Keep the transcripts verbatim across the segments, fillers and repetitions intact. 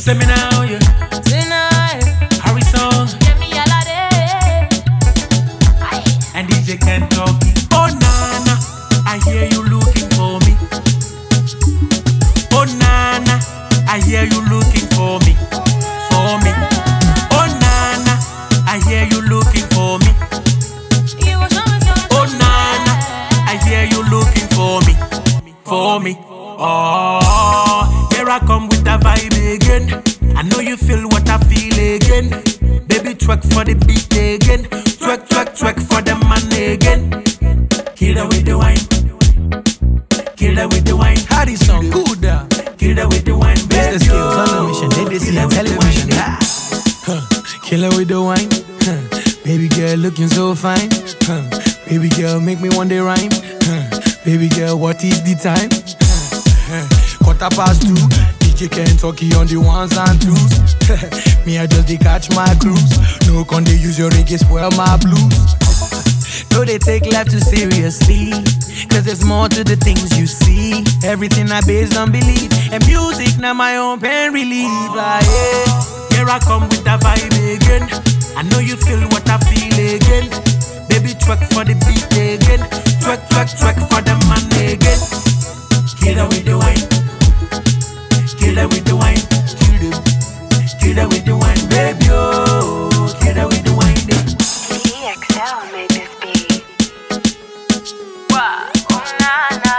me now, yeah. Tonight, Harrison get me all of day. and D J Ken talking. Oh Nana, I hear you looking for me. Oh Nana, I hear you looking for me, for me. Oh Nana, I hear you looking for me. You will show me something. Oh Nana, I hear you looking for me, for me. Oh, here I come with the vibe again. I know you feel what I feel again. Baby, twerk for the beat again. Twerk, twerk, twerk for the man again. Kill her with the wine. Kill her with the wine. How this song good? uh? Kill her with the wine, baby. Business skills on the mission, they they see on television. Ah. Huh. Killer with the wine. Huh. Baby girl looking so fine. Huh. Baby girl make me one day rhyme. Huh. Baby girl, what is the time? Huh. Quarter past two. D J Kentucky on the ones and twos. Me I just they catch my cruise. No con they use your reggae spoil my blues. No, they take life too seriously, cause there's more to the things you see. Everything I based on belief, and music now my own pain relief. Like, yeah. Here I come with the vibe again. I know you feel what I feel again. Baby, twerk for the beat again. Twerk, twerk, twerk for the man again. Kill her with the wine. Kill her with the wine. Kill them. Kill her with the wine, baby. Oh, kill her with the wine. E X L made this beat. Wow. Oh, na, na.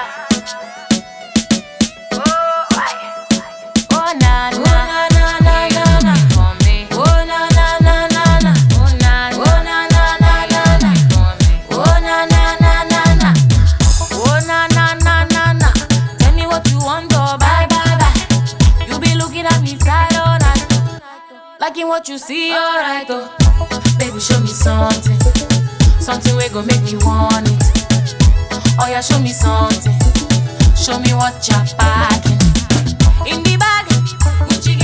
Oh, I. Oh, na, na, na, na, na, na. For me. Oh, na, na, na, na, na. Oh, na, oh, na, na, na, na, na. For me. Oh, na, na, na, na, na. Oh, na, na, na, na, na. Tell me what you want, oh, bye, bye, bye. You be looking at me side all night. Liking what you see, alright, oh. Baby, show me something. Something we gon' make me want it. Oh yeah, show me something. Show me what you're packing. In the bag, Gucci